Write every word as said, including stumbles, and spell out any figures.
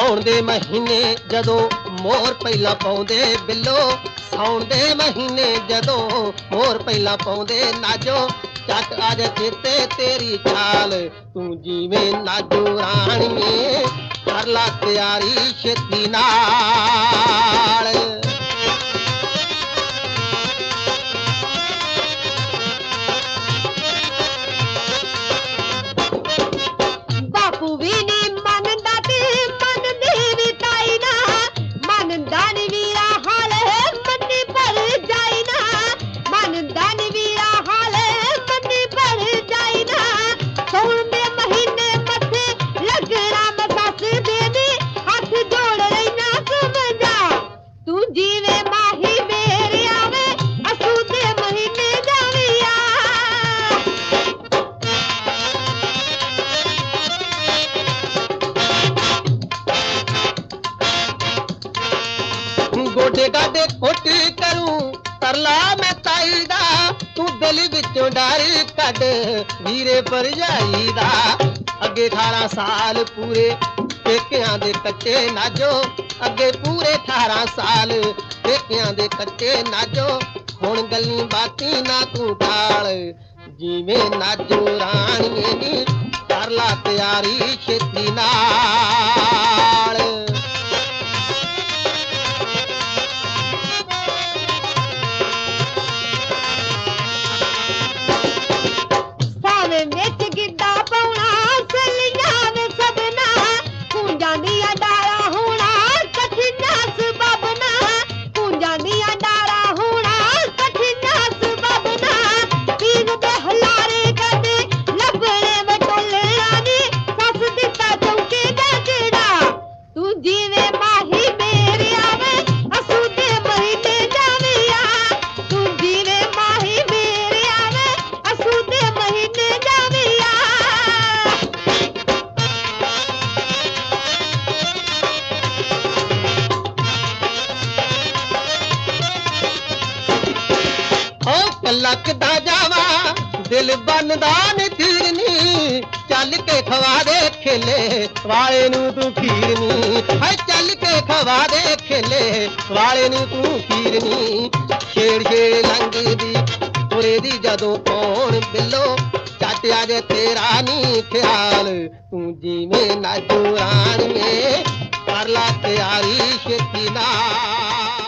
ਸਾਉਣ ਦੇ ਮਹੀਨੇ ਜਦੋਂ ਮੋਰ ਪਹਿਲਾਂ ਪਾਉਂਦੇ ਬਿੱਲੋ, ਸਾਉਣ ਦੇ ਮਹੀਨੇ ਜਦੋਂ ਮੋਰ ਪਹਿਲਾਂ ਪਾਉਂਦੇ ਨਾਜੋ ਚੱਕ ਅੱਜ ਚੇਤੇ ਤੇਰੀ ਚਾਲ ਤੂੰ ਜਿਵੇਂ ਨਾਜੋ ਰਾਣੀਏ ਕਰ ਲਾ ਤਿਆਰੀ ਛੇਤੀ ਨਾਲ। ਬਾਪੂ ਵੀ ਨੀ ਮੰਨਦਾ ਤੇ ਮੰਨਦੀ ਵੀ ਤਾਈ ਨਾ, ਮੰਨਦਾ ਨੀ ਵੀਰਾ ਹਾਲ ਮੰਨੀ ਭਰ ਜਾਈ ਨਾ, ਮੰਨਦਾ ਨੀ ਵੀਰਾ ਹਾਲ ਮੰਨੀ ਭਰ ਜਾਈ ਨਾ। ਸੌਣ ਦੇ ਮਹੀਨੇ ਮੱਥੇ ਲੱਗਣਾ ਮਸੱਸ ਦੇ ਨੀ, ਹੱਥ ਜੋੜ ਲੈਣਾ ਸਮਝਾ ਤੂੰ ਜਿਵੇਂ ਮਾਹੀ ਮੇਰੇ ਆਵੇ ਅਸੂ ਦੇ ਮਹੀਨੇ ਜਾਵੀਆ। ਗੋਡੇ ਗਾਡੇ ਕੋਟੀ ਕਰੂੰ ਤਰਲਾ ਮੈਂ ਤਾਈ ਦਾ, ਤੂੰ ਦਿਲ ਵਿੱਚੋਂ ਡਰ ਕੱਢ ਵੀਰੇ ਭਰਜਾਈ ਦਾ। ਅੱਗੇ ਅਠਾਰਾਂ ਸਾਲ ਪੂਰੇ ਪੇਕਿਆਂ ਦੇ ਕੱਚੇ ਨਾਜੋ, ਅੱਗੇ ਪੂਰੇ ਅਠਾਰਾਂ ਸਾਲ ਪੇਕਿਆਂ ਦੇ ਕੱਚੇ ਨਾਜੋ। ਹੁਣ ਗੱਲੀ ਬਾਤੀ ਨਾ ਤੂੰ ਟਾਲ ਜਿਵੇਂ ਨਾਜੋ ਰਾਣੀਏ ਨੀ ਕਰ ਲਾ ਤਿਆਰੀ ਛੇਤੀ ਨਾਲ। ਸਾਵੇਂ ਵਿੱਚ ਗਿੱਧਾ ਪਾਉਣਾ ਸੱਲੀਆਂ ਵੇ ਸਭਨਾ, ਕੂੰਜਾਂ ਦੀਆਂ ਡਾਰਾਂ ਹੋਣਾ ਕਠਿਨਾਂ ਸਬਬਨਾ, ਕੂੰਜਾਂ ਦੀਆਂ ਡਾਰਾਂ ਹੋਣਾ ਕਠਿਨਾਂ ਸਬਬਨਾ। ਪੀਰ ਦੇ ਹਲਾਰੇ ਕਦੇ ਲੱਭਣੇ ਵਟੋਲਿਆਂ ਨੀ, ਸੱਸ ਦਿੱਤਾ ਚੌਂਕੇ ਦਾ ਜਿਹੜਾ ਤੂੰ ਜਿਵੇਂ ਮਾਹੀ ਮੇਰੇ ਆਵੇ ਅਸੂ ਦੇ ਮਹੀਨੇ ਜਾਵੀਆ, ਤੂੰ ਜਿਵੇਂ ਮਾਹੀ ਮੇਰੇ ਆਵੇ ਅਸੂ ਦੇ ਮਹੀਨੇ ਜਾਵੀਆ। ਓ ਕੱਲਾ ਕਿੱਦਾਂ ਜਾਵਾਂ ਦਿਲ ਬੰਦਾ ਨੀ ਥੀਰਨੀ, ਚੱਲ ਕੇ ਖਵਾ ਦੇ ਖੇਲੇ ਵਾਲੇ ਨੂੰ ਤੂੰ ਖੀਰਨੀ, ਹਾਏ ਚੱਲ ਕੇ ਖਵਾ ਦੇ ਖੇਲੇ ਵਾਲੇ ਨੂੰ ਤੂੰ ਖੀਰਨੀ। ਛੇੜ ਛੇੜ ਲੰਘਦੀ ਤੁਰੇ ਦੀ ਜਦੋਂ ਕੌਣ ਬਿੱਲੋ, ਚੱਟ ਅੱਜ ਤੇਰਾ ਨੀ ਖਿਆਲ ਤੂੰ ਜਿਵੇਂ ਨਾਜੋ ਰਾਣੀਏ ਕਰ ਲਾ ਤਿਆਰੀ ਛੇਤੀ ਨਾਲ।